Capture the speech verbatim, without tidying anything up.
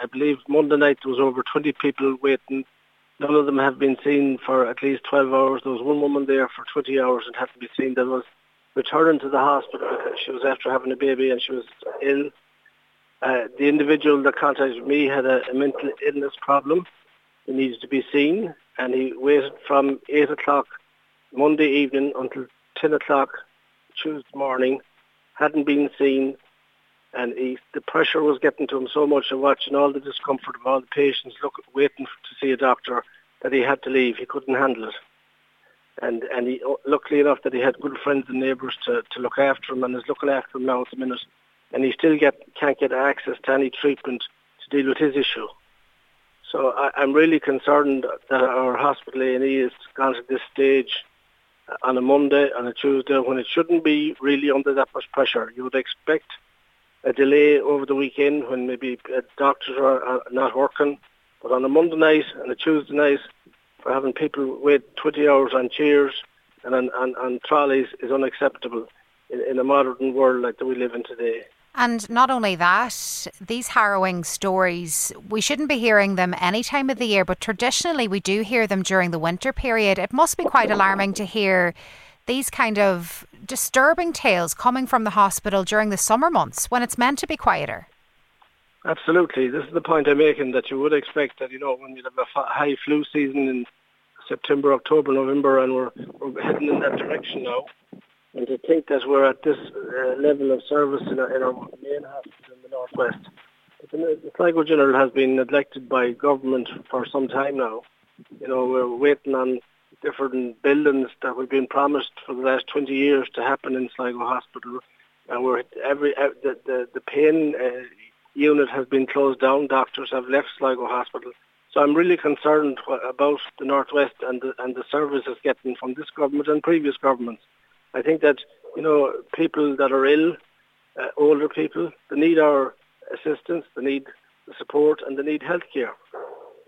I believe Monday night there was over twenty people waiting. None of them have been seen for at least twelve hours. There was one woman there for twenty hours and hadn't been seen. That was returned to the hospital because she was after having a baby and she was ill. Uh, the individual that contacted me had a, a mental illness problem. He needed to be seen, and he waited from eight o'clock Monday evening until ten o'clock Tuesday morning, hadn't been seen, and he, the pressure was getting to him so much and watching all the discomfort of all the patients look, waiting to see a doctor that he had to leave. He couldn't handle it. And and he, luckily enough that he had good friends and neighbours to, to look after him, and is looking after him now at the minute. And he still get can't get access to any treatment to deal with his issue. So I, I'm really concerned that our hospital A and E has gone to this stage on a Monday, on a Tuesday, when it shouldn't be really under that much pressure. You would expect a delay over the weekend when maybe uh, doctors are, are not working. But on a Monday night and a Tuesday night, for having people wait twenty hours on chairs and on, on, on trolleys is unacceptable in, in a modern world like that we live in today. And not only that, these harrowing stories, we shouldn't be hearing them any time of the year, but traditionally we do hear them during the winter period. It must be quite alarming to hear these kind of disturbing tales coming from the hospital during the summer months when it's meant to be quieter. Absolutely. This is the point I'm making, that you would expect that, you know, when you have a high flu season in September, October, November, and we're, we're heading in that direction now. And to think that we're at this uh, level of service in our, in our main hospital in the northwest. But the, the Sligo General has been neglected by government for some time now. You know, we're waiting on different buildings that we've been promised for the last twenty years to happen in Sligo Hospital. And we're every uh, the, the, the pain uh, unit has been closed down. Doctors have left Sligo Hospital. So I'm really concerned about the northwest and the, and the services getting from this government and previous governments. I think that, you know, people that are ill, uh, older people, they need our assistance, they need the support, and they need health care.